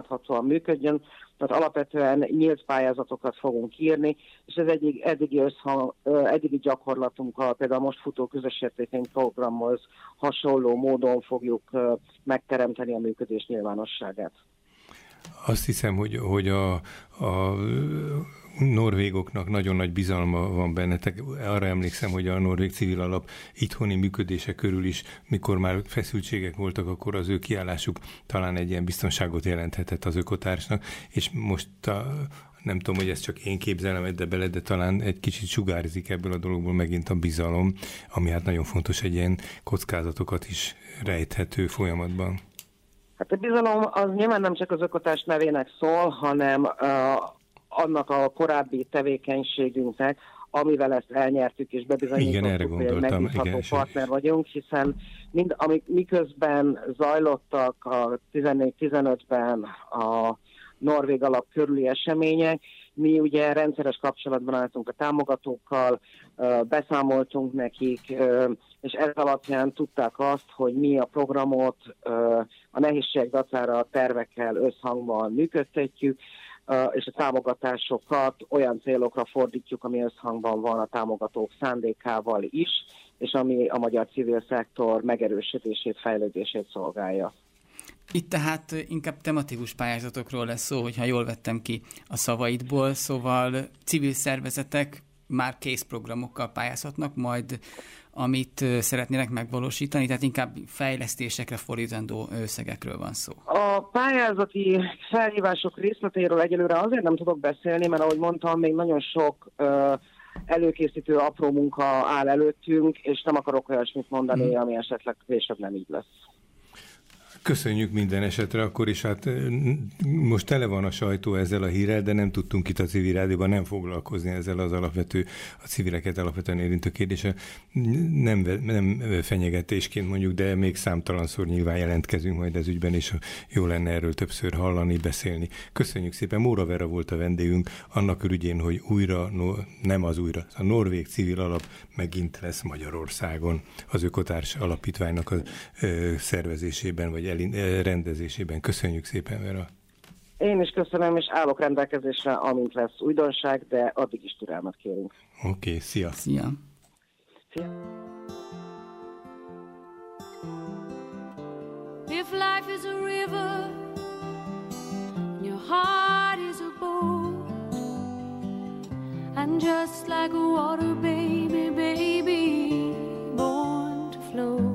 fenntarthatóan működjön, tehát alapvetően nyílt pályázatokat fogunk írni, és ez eddigi gyakorlatunkkal, például most futó közös értékeny programhoz hasonló módon fogjuk megteremteni a működés nyilvánosságát. Azt hiszem, hogy a norvégoknak nagyon nagy bizalma van bennetek. Arra emlékszem, hogy a Norvég Civil Alap itthoni működése körül is, mikor már feszültségek voltak, akkor az ő kiállásuk talán egy ilyen biztonságot jelenthetett az ökotársnak, és most nem tudom, hogy ezt csak én képzelem bele, de talán egy kicsit sugárzik ebből a dologból megint a bizalom, ami hát nagyon fontos egy ilyen kockázatokat is rejthető folyamatban. Hát a bizalom az nyilván nem csak az ökotárs nevének szól, hanem annak a korábbi tevékenységünknek, amivel ezt elnyertük és bebizonyítottuk, hogy egy megbízható partner vagyunk, hiszen miközben zajlottak a 14-15-ben a Norvég Alap körüli események, mi ugye rendszeres kapcsolatban álltunk a támogatókkal, beszámoltunk nekik, és ez alapján tudták azt, hogy mi a programot a nehézségek dacára a tervekkel összhangban működtetjük, és a támogatásokat olyan célokra fordítjuk, ami összhangban van a támogatók szándékával is, és ami a magyar civil szektor megerősítését, fejlődését szolgálja. Itt tehát inkább tematikus pályázatokról lesz szó, hogyha jól vettem ki a szavaidból, szóval civil szervezetek már kész programokkal pályázhatnak majd, amit szeretnének megvalósítani, tehát inkább fejlesztésekre fordítandó összegekről van szó. A pályázati felhívások részleteiről egyelőre azért nem tudok beszélni, mert ahogy mondtam, még nagyon sok előkészítő apró munka áll előttünk, és nem akarok olyasmit mondani, ami esetleg később nem így lesz. Köszönjük minden esetre akkor is, hát most tele van a sajtó ezzel a hírrel, de nem tudtunk itt a Civil Rádióban nem foglalkozni ezzel az alapvető, a civileket alapvetően érintő kérdéssel. Nem fenyegetésként mondjuk, de még számtalanszor nyilván jelentkezünk majd ez ügyben, és jó lenne erről többször hallani, beszélni. Köszönjük szépen, Móra Vera volt a vendégünk, annak ürügyén, hogy a Norvég Civil Alap megint lesz Magyarországon az Ökotárs Alapítványnak a szervezésében, vagy rendezésében. Köszönjük szépen, Vera. Én is köszönöm, és állok rendelkezésre, amint lesz újdonság, de addig is türelmet kérünk. Oké, szia! Szia! Szia! If life is a river, your heart is a boat, and just like a water baby, born to float.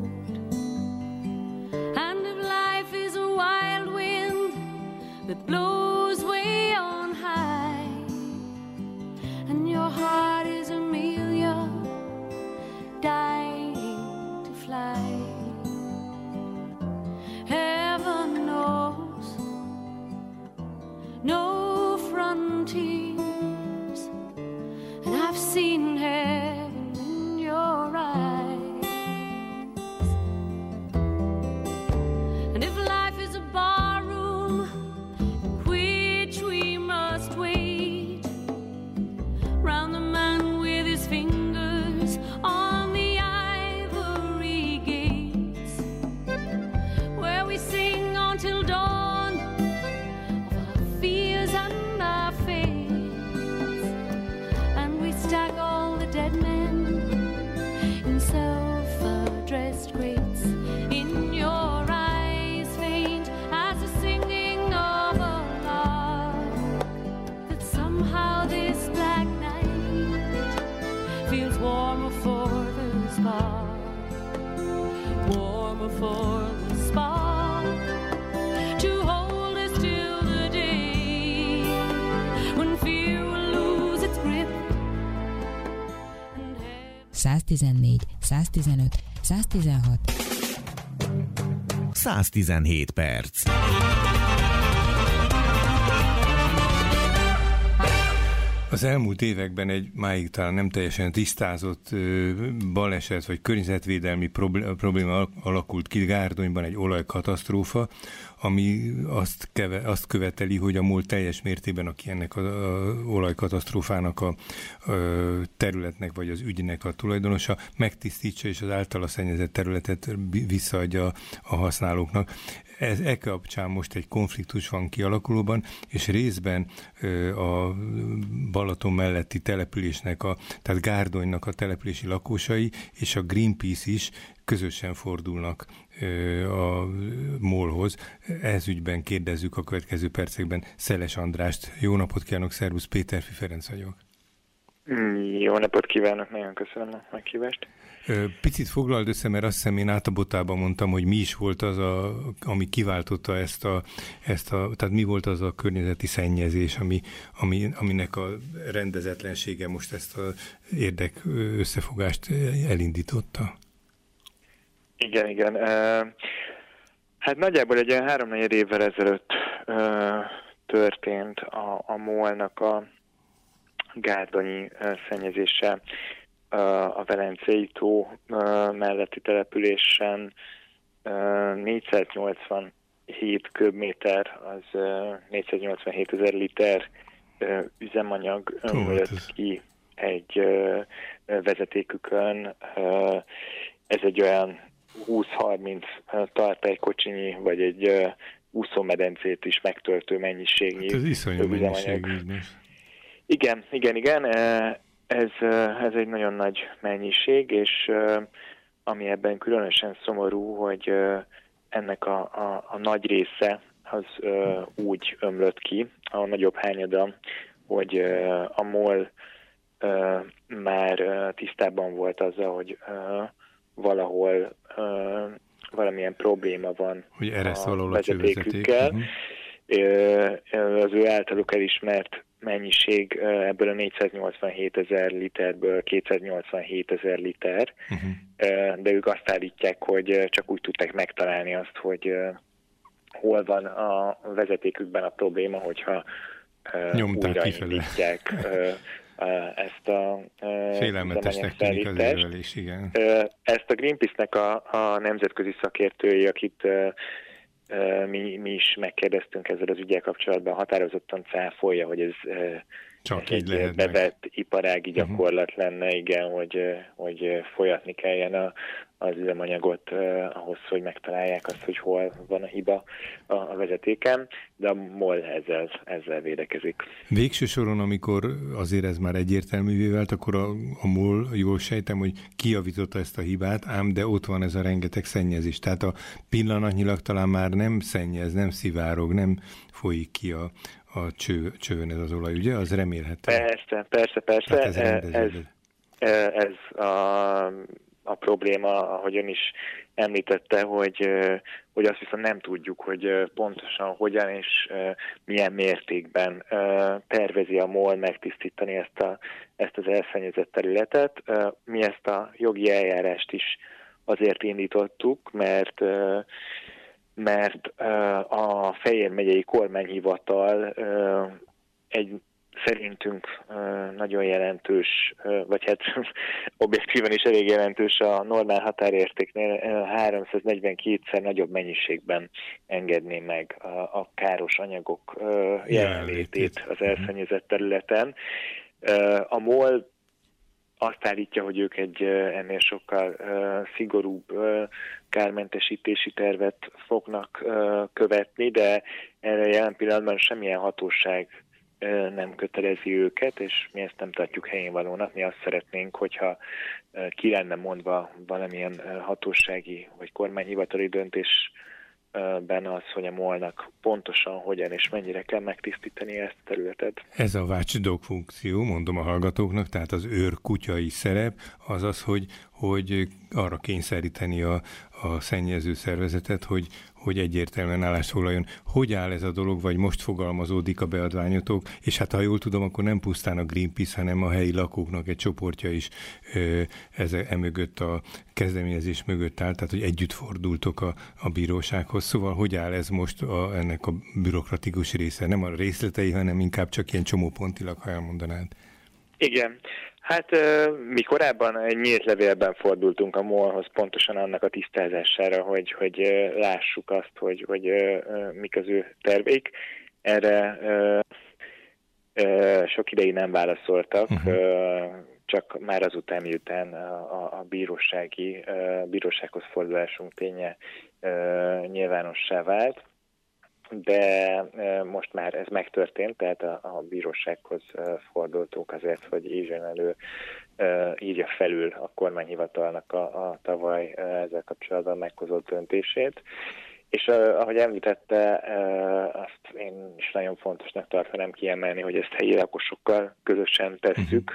That blows way on high, and your heart is Amelia, dying to fly. Heaven knows no frontiers, and I've seen heaven in your eyes. And if life is a barroom we must wait round the man with his fingers on the ivory gates, where we sing until dawn of our fears and our fates, and we stack all the dead men in self-addressed crates. In your eyes faint as the singing of a somehow this black night feels warmer for the spark, warmer for the spark, to hold us till the day when fear will lose its grip. 114, 115, 116 117 perc. Az elmúlt években egy máig talán nem teljesen tisztázott baleset vagy környezetvédelmi probléma alakult ki Gárdonyban, egy olajkatasztrófa, ami azt követeli, hogy a MOL teljes mértékben, aki ennek az olajkatasztrófának a területnek vagy az ügynek a tulajdonosa, megtisztítsa és az általa szennyezett területet visszaadja a használóknak. E kapcsán most egy konfliktus van kialakulóban, és részben a Balaton melletti településnek, tehát Gárdonynak a települési lakosai és a Greenpeace is közösen fordulnak a MOL-hoz. Ez ügyben kérdezzük a következő percekben Szeles Andrást. Jó napot kívánok, szervusz, Péterfi Ferenc vagyok. Jó napot kívánok, nagyon köszönöm a meghívást. Picit foglald össze, mert azt hiszem én átabotában mondtam, hogy mi is volt az, ami kiváltotta ezt a, tehát mi volt az a környezeti szennyezés, aminek a rendezetlensége most ezt az érdek összefogást elindította. Igen. Hát nagyjából egy olyan 3-4 évvel ezelőtt történt a MOL-nak a gárdonyi szennyezése a Velencei tó melletti településen. 487 köbméter, az 487 000 liter üzemanyag ömlött ki egy vezetékükön. Ez egy olyan 20-30 tartálykocsinyi, vagy egy úszómedencét is megtöltő mennyiségnyi hát ez iszonyú mennyiség. Igen. Ez egy nagyon nagy mennyiség, és ami ebben különösen szomorú, hogy ennek a nagy része az úgy ömlött ki, a nagyobb hányada, hogy a MOL már tisztában volt azzal, hogy valahol valamilyen probléma van hogy a vezetékükkel. Az ő általuk elismert mennyiség ebből a 487 000 literből 287 000 liter, de ők azt állítják, hogy csak úgy tudták megtalálni azt, hogy hol van a vezetékükben a probléma, hogyha újraindítják ezt a félelmetesnek tűnik az érvelés, igen. Ezt a Greenpeace-nek a nemzetközi szakértői, akit mi is megkérdeztünk ezzel az ügyel kapcsolatban, határozottan cáfolja, hogy ez csak egy bevett iparági gyakorlat lenne, igen, hogy folyatni kelljen az üzemanyagot ahhoz, hogy megtalálják azt, hogy hol van a hiba a vezetéken, de a MOL ezzel védekezik. Végső soron, amikor azért ez már egyértelművé vált, akkor a MOL, jól sejtem, hogy kijavította ezt a hibát, ám de ott van ez a rengeteg szennyezés. Tehát a pillanatnyilag talán már nem szennyez, nem szivárog, nem folyik ki a csőn ez az olaj, ugye? Az remélhető. Persze. Ez a probléma, ahogy ön is említette, hogy azt viszont nem tudjuk, hogy pontosan hogyan és milyen mértékben tervezi a MOL megtisztítani ezt az elszennyezett területet. Mi ezt a jogi eljárást is azért indítottuk, mert a Fejér megyei kormányhivatal egy szerintünk nagyon jelentős, vagy hát objektíven is elég jelentős a normál határértéknél 342-szer nagyobb mennyiségben engedné meg a káros anyagok jelenlétét az elszennyezett területen. A MOL azt állítja, hogy ők egy ennél sokkal szigorúbb kármentesítési tervet fognak követni, de erre jelen pillanatban semmilyen hatóság nem kötelezi őket, és mi ezt nem tartjuk helyén valónak. Mi azt szeretnénk, hogyha ki lenne mondva valamilyen hatósági vagy kormányhivatali döntésben az, hogy a MOL-nak pontosan hogyan és mennyire kell megtisztítani ezt a területet. Ez a watchdog funkció, mondom a hallgatóknak, tehát az őrkutyai szerep, az az, hogy arra kényszeríteni a szennyező szervezetet, hogy egyértelműen állást foglaljon. Hogy áll ez a dolog, vagy most fogalmazódik a beadványotok, és hát ha jól tudom, akkor nem pusztán a Greenpeace, hanem a helyi lakóknak egy csoportja is emögött a kezdeményezés mögött áll, tehát hogy együtt fordultok a bírósághoz. Szóval hogy áll ez most ennek a bürokratikus része? Nem a részletei, hanem inkább csak ilyen csomópontilag, ha elmondanád. Igen. Hát mi korábban egy nyílt levélben fordultunk a MOL-hoz pontosan annak a tisztázására, hogy lássuk azt, hogy mik az ő terveik. Erre sok ideig nem válaszoltak, csak már azután, miután a bírósághoz fordulásunk ténye nyilvánossá vált, de most már ez megtörtént, tehát a bírósághoz fordultunk azért, hogy írja felül a kormányhivatalnak a tavaly ezzel kapcsolatban meghozott döntését. És ahogy említette, azt én is nagyon fontosnak tartanám kiemelni, hogy ezt helyi lakosokkal közösen tesszük.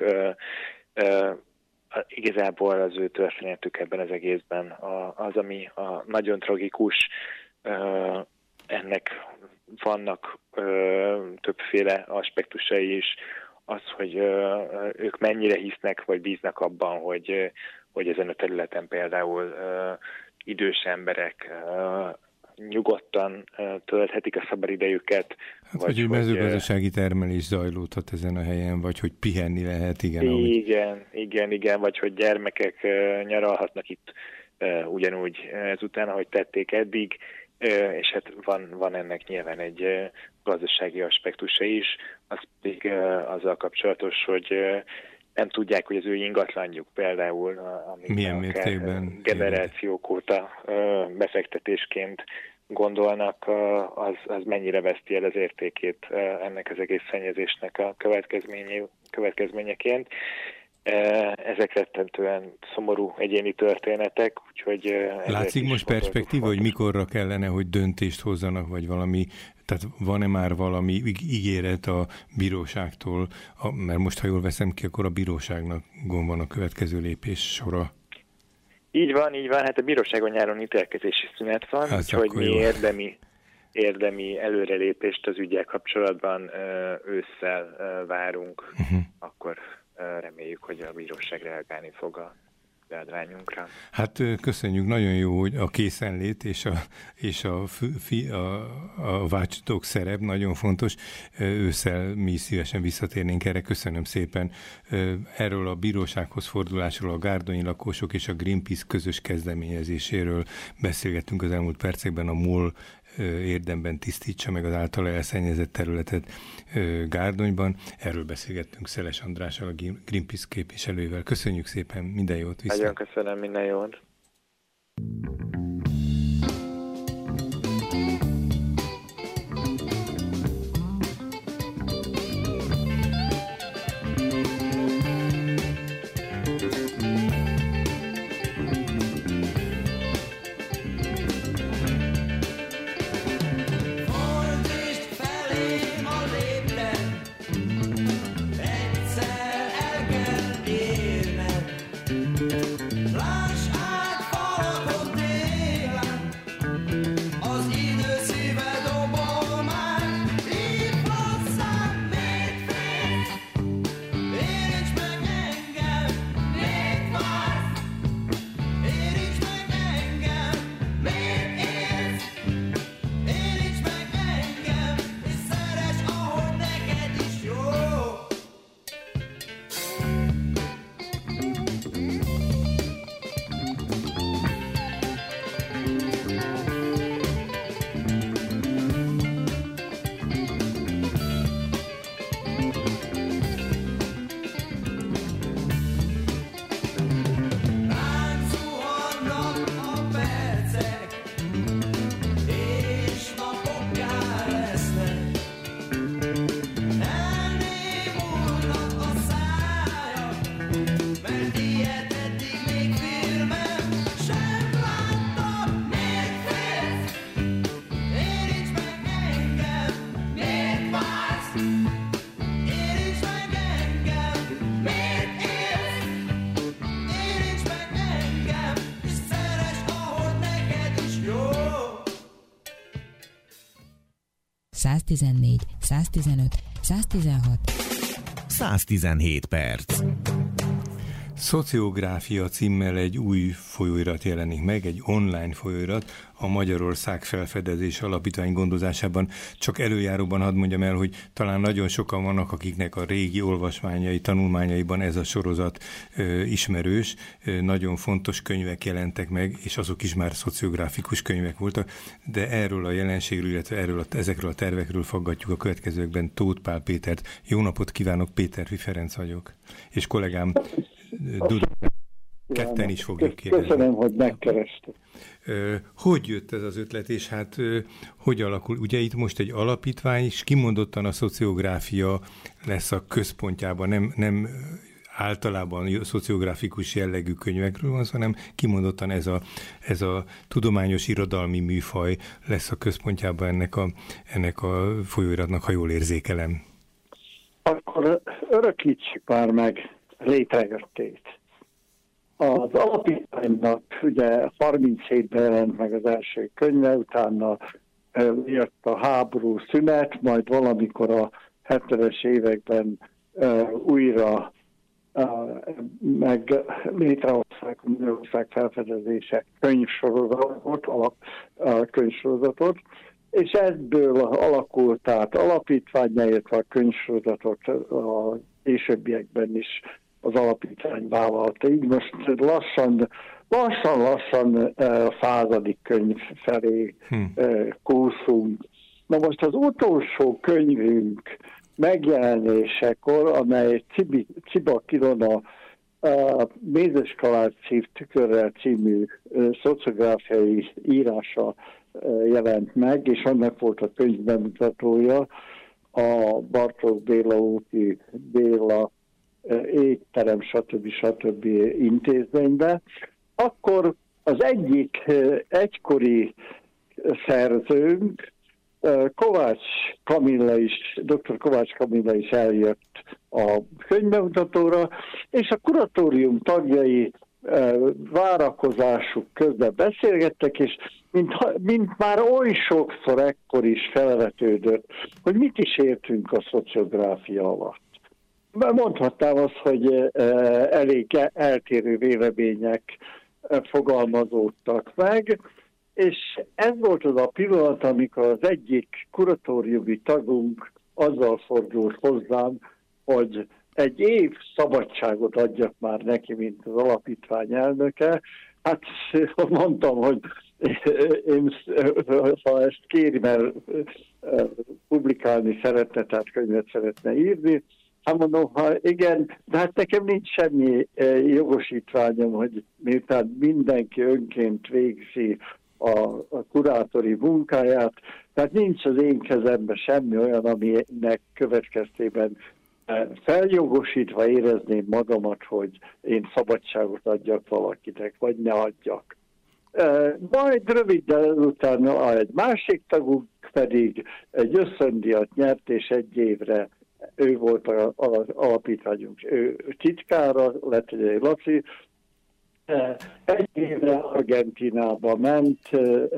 Igazából az ő történetük ebben az egészben az, ami nagyon tragikus, ennek vannak többféle aspektusai is, az, hogy ők mennyire hisznek vagy bíznak abban, hogy ezen a területen például idős emberek nyugodtan tölthetik a szabadidejüket. Hát, vagy hogy mezőgazdasági termelés zajlódhat ezen a helyen, vagy hogy pihenni lehet, igen, vagy hogy gyermekek nyaralhatnak itt ugyanúgy ezután, ahogy tették eddig, és hát van ennek nyilván egy gazdasági aspektusa is, az pedig azzal kapcsolatos, hogy nem tudják, hogy az ő ingatlanjuk például, amit generációk óta befektetésként gondolnak, az mennyire veszti el az értékét ennek az egész szennyezésnek a következményeként. Ezek rettentően szomorú egyéni történetek, úgyhogy... Látszik most perspektíva, hogy mikorra kellene, hogy döntést hozzanak, vagy valami, tehát van-e már valami ígéret a bíróságtól, mert most, ha jól veszem ki, akkor a bíróságnak van a következő lépés sora. Így van, hát a bíróságon nyáron ítélkezési szünet van, úgyhogy mi érdemi előrelépést az ügyel kapcsolatban ősszel várunk, akkor reméljük, hogy a bíróság reagálni fog a beadványunkra. Hát köszönjük, nagyon jó, hogy a készenlét és a vácsatok szerep nagyon fontos. Ősszel mi szívesen visszatérnénk erre. Köszönöm szépen. Erről a bírósághoz fordulásról, a gárdonyi lakosok és a Greenpeace közös kezdeményezéséről beszélgettünk az elmúlt percekben. A MOL érdemben tisztítsa meg az általa elszennyezett területet Gárdonyban. Erről beszélgettünk Szeles Andrással, a Greenpeace képviselővel. Köszönjük szépen, minden jót! Nagyon köszönöm, minden jót! ...114, 115, 116... 117 perc. Szociográfia címmel egy új folyóirat jelenik meg, egy online folyóirat a Magyarország Felfedezés Alapítvány gondozásában. Csak előjáróban hadd mondjam el, hogy talán nagyon sokan vannak, akiknek a régi olvasmányai, tanulmányaiban ez a sorozat ismerős. Nagyon fontos könyvek jelentek meg, és azok is már szociográfikus könyvek voltak, de erről a jelenségről, illetve ezekről a tervekről faggatjuk a következőkben Tóth Pál Pétert. Jó napot kívánok, Péterfi Ferenc vagyok. És kollégám Dudó, ketten is fogjuk kérdezni. Köszönöm, hogy megkerestek. Hogy jött ez az ötlet, és hát hogy alakul? Ugye itt most egy alapítvány, és kimondottan a szociográfia lesz a központjában, nem általában szociográfikus jellegű könyvekről van, hanem kimondottan ez a tudományos irodalmi műfaj lesz a központjában ennek a folyóiratnak, ha jól érzékelem. Akkor örökítsük már meg létrejöttét. Az alapítványnak ugye 37-ben jelent meg az első könyve, utána jött a háború szünet, majd valamikor a 70-es években újra meg létrehozták a Magyarország Felfedezése könyvsorozatot, és ebből alakult át alapítvány, illetve a könyvsorozatot a későbbiekben is az alapítvány vállalta. Így most lassan a 100. könyv felé kúszunk. Na most az utolsó könyvünk megjelenésekor, amely Cibak Ilona Mézes Kalács tükörrel című szociográfiai írása jelent meg, és annak volt a könyv bemutatója a Bartók Béla úti Béla étterem, stb. Intézménybe. Akkor az egyik egykori szerzőnk, Kovács Kamilla is, dr. Kovács Kamilla is eljött a könyvbemutatóra, és a kuratórium tagjai várakozásuk közben beszélgettek, és mint már oly sokszor ekkor is felvetődött, hogy mit is értünk a szociográfia alatt. Mondhatnám azt, hogy elég eltérő vélemények fogalmazódtak meg, és ez volt az a pillanat, amikor az egyik kuratóriumi tagunk azzal fordult hozzám, hogy egy év szabadságot adjak már neki, mint az alapítvány elnöke. Hát mondtam, hogy én, ha ezt kéri, mert publikálni szeretne, tehát könyvet szeretne írni, hát mondom, ha igen, de hát nekem nincs semmi jogosítványom, hogy miután mindenki önként végzi a kurátori munkáját, tehát nincs az én kezemben semmi olyan, aminek következtében feljogosítva érezném magamat, hogy én szabadságot adjak valakinek, vagy ne adjak. Majd röviddel utána egy másik tagunk pedig egy ösztöndíjat nyert, és egy évre ő volt az alapítványunk titkára, lett egy Laci. Egy évre Argentinába ment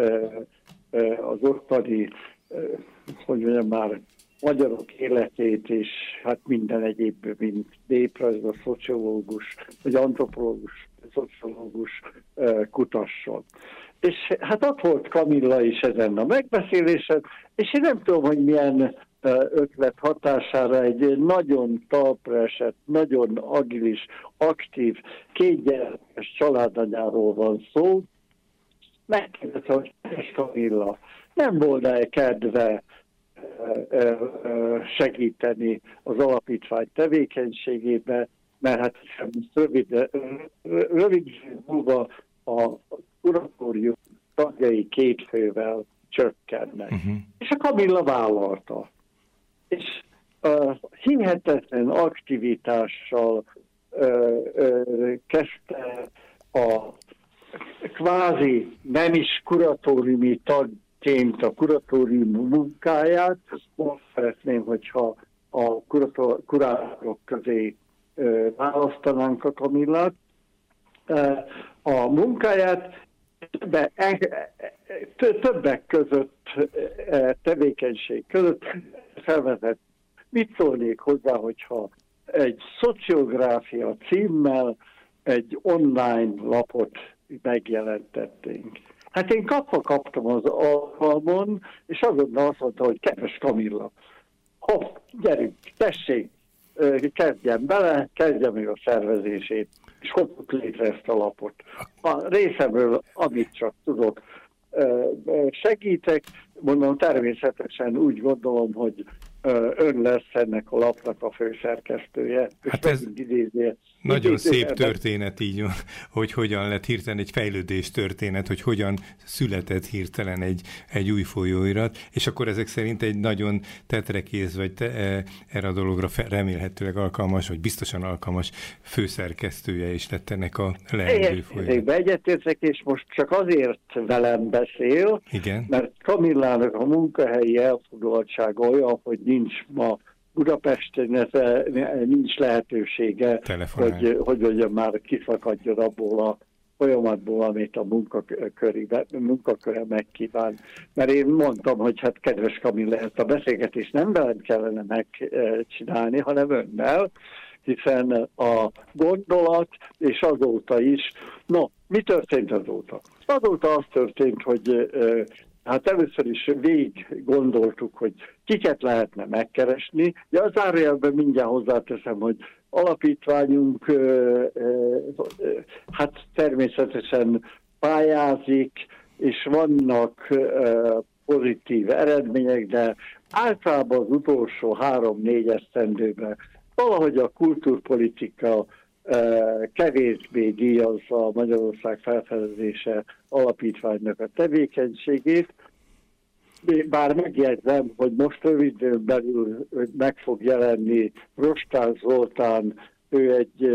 az ottani, hogy mondjam már, magyarok életét, és hát minden egyébben, mint néprajzos, szociológus, vagy antropológus, szociológus kutasson. És hát ott volt Kamilla is ezen a megbeszélésen, és én nem tudom, hogy milyen ötlet hatására egy nagyon talpra esett, nagyon agilis, aktív, 2 gyerekes családanyáról van szó. Megkérdezte, hogy Kamilla, nem volna-e kedve segíteni az alapítvány tevékenységébe, mert hát rövid múlva a kuratórium tagjai 2 fővel csökkennek. És a Kamilla vállalta. És hihetetlen aktivitással kezdte a kvázi nem is kuratóriumi tagként a kuratórium munkáját. Most szeretném, hogyha a kurátorok közé választanánk a Kamillát. A munkáját többek között tevékenység között felvetett. Mit szólnék hozzá, hogyha egy szociográfia címmel egy online lapot megjelentetténk. Hát én kaptam az alkalmon, és azonnal azt mondta, hogy kedves Kamilla, hopp, gyerünk, tessék, kezdjem bele, kezdjem meg a szervezését, és hozzuk létre ezt a lapot. A részemről, amit csak tudok, segítek, mondom, természetesen úgy gondolom, hogy ön lesz ennek a lapnak a főszerkesztője. Hát ez nagyon szép történet így, hogy hogyan lett hirtelen egy fejlődés történet, hogy hogyan született hirtelen egy új folyóirat, és akkor ezek szerint egy nagyon tetrekész, vagy erre a dologra remélhetőleg alkalmas, vagy biztosan alkalmas főszerkesztője is lett ennek a leendő folyóirat. Egyetértek, és most csak azért velem beszél, igen, mert Kamillának a munkahelyi elfoglaltsága olyan, hogy nincs ma Budapesten, nincs lehetősége, hogy mondjam, már kiszakadjon abból a folyamatból, amit a munkaköre megkíván. Mert én mondtam, hogy hát kedves Kamilla, ezt a beszélgetést nem velem kellene megcsinálni, hanem önnel, hiszen a gondolat, és azóta is, mi történt azóta? Azóta az történt, hogy hát először is végig gondoltuk, hogy kiket lehetne megkeresni. Ja, az zárójelben mindjárt hozzáteszem, hogy alapítványunk hát természetesen pályázik, és vannak pozitív eredmények, de általában az utolsó 3-4 esztendőben valahogy a kultúrpolitika kevésbé díjazza Magyarország Felfedezése Alapítványnak a tevékenységét. Bár megjegyzem, hogy most röviden belül meg fog jelenni Rostán Zoltán, ő egy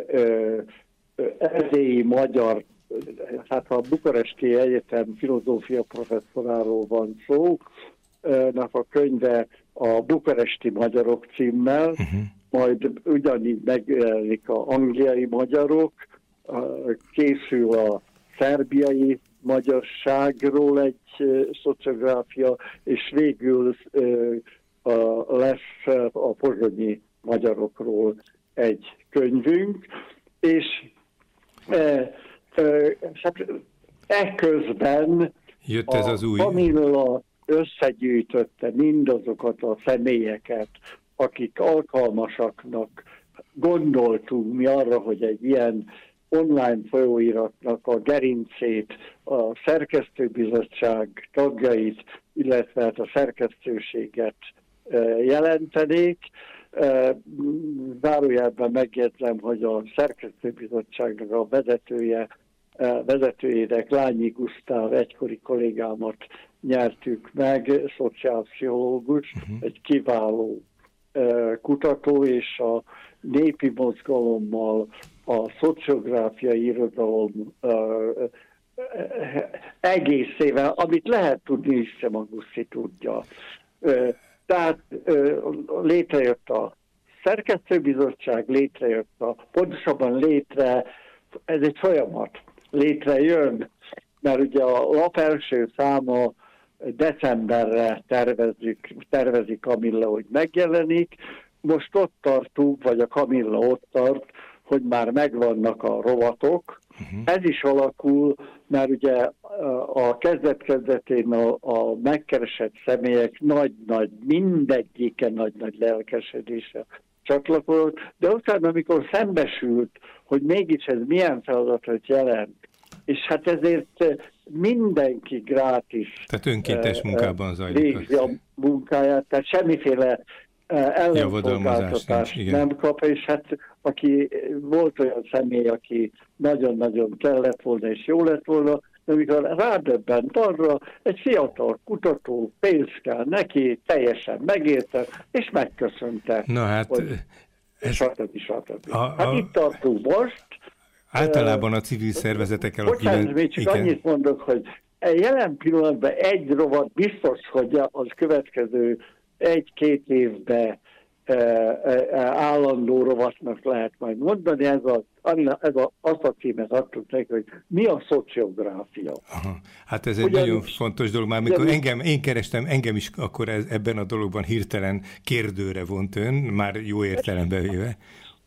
erdélyi magyar, hát a Bukaresti Egyetem filozófia professzoráról van szó, a könyve a Bukaresti Magyarok címmel, majd ugyanígy megjelenik a angliai magyarok, készül a szerbiai magyarságról egy szociográfia, és végül lesz a pozsonyi magyarokról egy könyvünk, és ekközben jött ez az új... Kamilla összegyűjtötte mindazokat a személyeket, akik alkalmasaknak gondoltunk mi arra, hogy egy ilyen online folyóiratnak a gerincét, a szerkesztőbizottság tagjait, illetve a szerkesztőséget jelentenék. Zárójelben megjegyzem, hogy a szerkesztőbizottságnak a vezetőjének, Lányi Gusztáv egykori kollégámat nyertük meg, szociálpszichológus, egy kiváló kutató, és a népi mozgalommal, a szociográfiai irodalom egészével, amit lehet tudni, hiszem a Guszi tudja. Tehát létrejött a szerkesztőbizottság, pontosabban ez egy folyamat, létrejön, mert ugye a lap első száma decemberre tervezik Kamilla, hogy megjelenik. Most ott tartunk, vagy a Kamilla ott tart, hogy már megvannak a rovatok. Ez is alakul, mert ugye a kezdet-kezdetén a megkeresett személyek mindegyike nagy lelkesedése csatlakozott, de utána, amikor szembesült, hogy mégis ez milyen feladatot jelent, és hát ezért mindenki grátis. Tehát önkéntes munkában zajlik. Végzi a munkáját, tehát semmiféle ellenszolgáltatást nem kap, és hát aki volt olyan személy, aki nagyon-nagyon kellett volna, és jó lett volna, de amikor rádöbbent arra, egy fiatal kutató, pénz kell neki, teljesen megérte, és megköszönte. Na hát... Stb. Hát itt tartunk most. Általában a civil szervezetekkel... Bocsánat, még csak annyit mondok, hogy jelen pillanatban egy rovat biztos, hogy az következő 1-2 évben állandó rovatnak lehet majd mondani. Azt a címet adtuk neki, hogy mi a szociográfia. Aha. Hát ez egy nagyon fontos dolog. Már mikor én kerestem, engem is akkor ebben a dologban hirtelen kérdőre vont ön, már jó értelembe véve.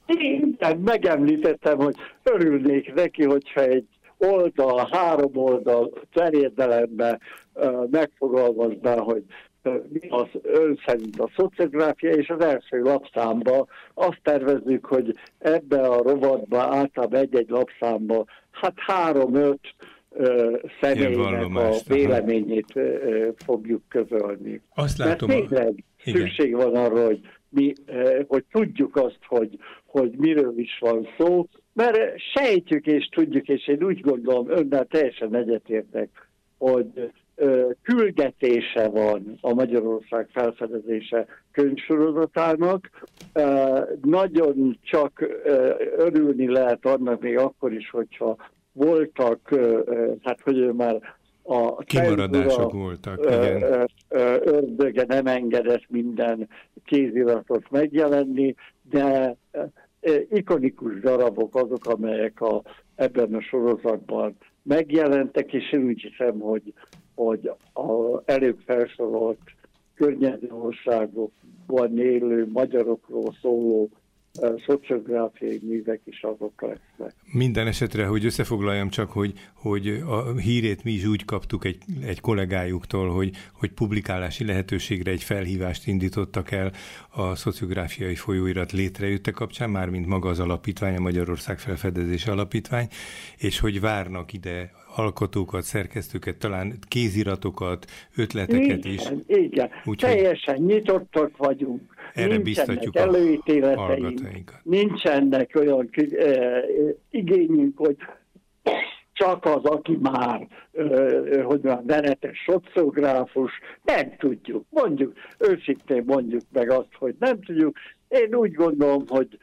Én megemlítettem, hogy örülnék neki, hogyha egy oldal, 3 oldal terjedelemben megfogalmazná, hogy mi az ön szerint a szociográfia, és az első lapszámba azt tervezzük, hogy ebbe a rovatba általában egy-egy lapszámba 3-5 személynek a véleményét fogjuk közölni. Azt látom, mert tényleg szükség van arra, hogy tudjuk azt, hogy miről is van szó, mert sejtjük és tudjuk, és én úgy gondolom, önnel teljesen egyetértek, hogy küldetése van a Magyarország felfedezése könyvsorozatának. Nagyon csak örülni lehet annak még akkor is, hogyha voltak, hogy már a kimaradások voltak, igen. Ördöge nem engedett minden kéziratot megjelenni, de ikonikus darabok azok, amelyek ebben a sorozatban megjelentek, és én úgy hiszem, hogy az előbb felsorolt környező országokban élő magyarokról szóló szociográfiai művek is azok lesznek. Minden esetre, hogy összefoglaljam csak, hogy a hírét mi is úgy kaptuk egy kollégájuktól, hogy publikálási lehetőségre egy felhívást indítottak el a szociográfiai folyóirat létrejötte kapcsán, mármint maga az alapítvány, a Magyarország Felfedezési Alapítvány, és hogy várnak ide alkotókat, szerkesztőket, talán kéziratokat, ötleteket is. Igen, teljesen nyitottak vagyunk. Erre biztatjuk előítéleteink, hallgatóinkat. Nincsenek olyan igényünk, hogy csak az, aki már venetes szociográfus, nem tudjuk. Őszintén mondjuk meg azt, hogy nem tudjuk. Én úgy gondolom, hogy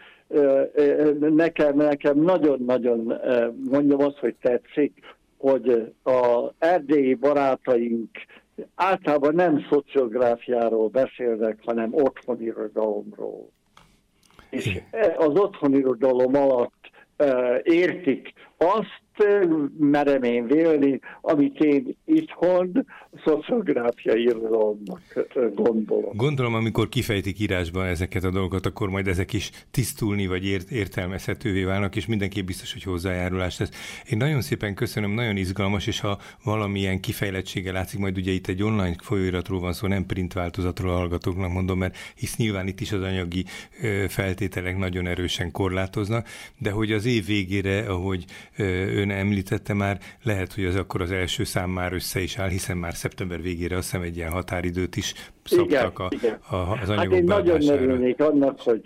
nekem nagyon-nagyon mondjam azt, hogy tetszik, hogy az erdélyi barátaink általában nem szociográfiáról beszélnek, hanem otthonirodalomról. És az otthonirodalom alatt értik azt, merem én vélni, amit én itthon szociográfiai irodalomnak gondolom. Gondolom, amikor kifejtik írásban ezeket a dolgokat, akkor majd ezek is tisztulni, vagy értelmezhetővé válnak, és mindenképp biztos, hogy hozzájárulás lesz. Én nagyon szépen köszönöm, nagyon izgalmas, és ha valamilyen kifejlettsége látszik, majd ugye itt egy online folyóiratról van szó, nem print változatról a hallgatóknak mondom, mert hisz nyilván itt is az anyagi feltételek nagyon erősen korlátoznak, de hogy az év végére, ahogy ön említette már, lehet, hogy akkor az első szám már össze is áll, hiszen már szeptember végére azt hiszem egy ilyen határidőt is szabtak az anyagok én beadására. nagyon örülnék annak, hogy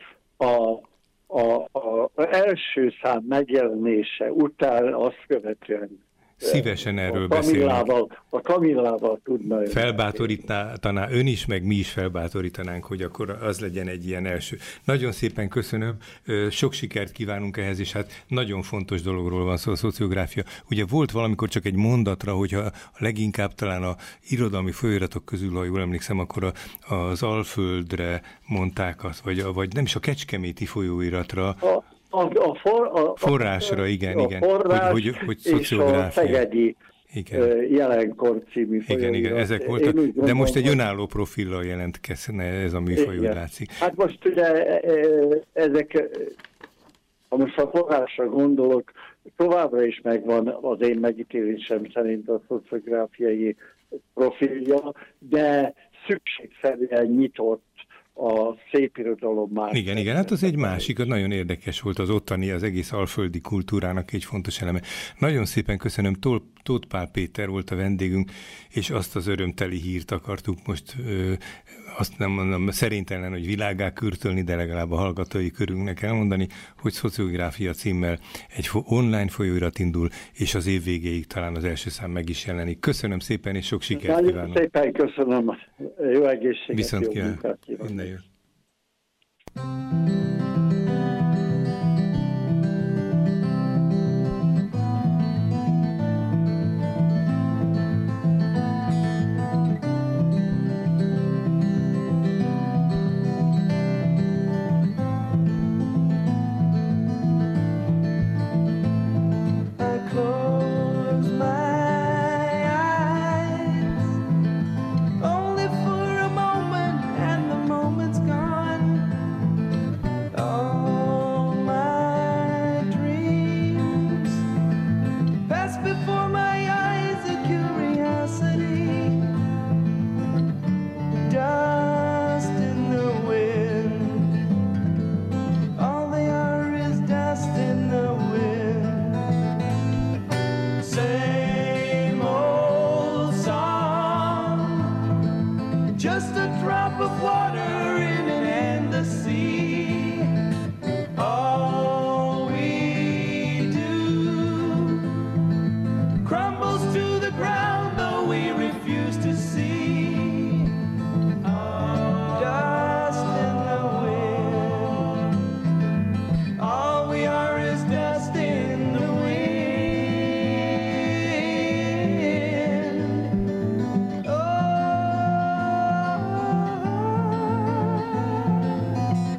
az első szám megjelenése után azt követően szívesen erről beszélünk. A Kamillával tudna ön. Felbátorítaná ön is, meg mi is felbátorítanánk, hogy akkor az legyen egy ilyen első. Nagyon szépen köszönöm, sok sikert kívánunk ehhez, és hát nagyon fontos dologról van szó a szociográfia. Ugye volt valamikor csak egy mondatra, hogyha leginkább talán a irodalmi folyóiratok közül, ha jól emlékszem, akkor az Alföldre mondták azt, vagy nem is a Kecskeméti folyóiratra, forrásra, igen. Forrás hogy szociográfia. És a Szegedi Jelenkor című folyóirat. Igen, ezek voltak, de most egy önálló profillal jelentkezne ez a műfaj, úgy látszik. Hát most ugye ezek, ha most a forrásra gondolok, továbbra is megvan az én megítélésem szerint a szociográfiai profilja, de szükségszerűen nyitott a szépirodalom már. Igen, hát az egy másik, az nagyon érdekes volt az ottani, az egész alföldi kultúrának egy fontos eleme. Nagyon szépen köszönöm, Tóth Pál Péter volt a vendégünk, és azt az örömteli hírt akartuk most, azt nem mondom szerintelen, hogy világgá kürtölni, de legalább a hallgatói körünknek elmondani, hogy szociográfia címmel egy online folyóirat indul, és az év végéig talán az első szám meg is jelenik. Köszönöm szépen, és sok sikert kívánok. Nagyon szépen köszönöm, jó egészséget, viszont jó munkát kívánok. Minden jó.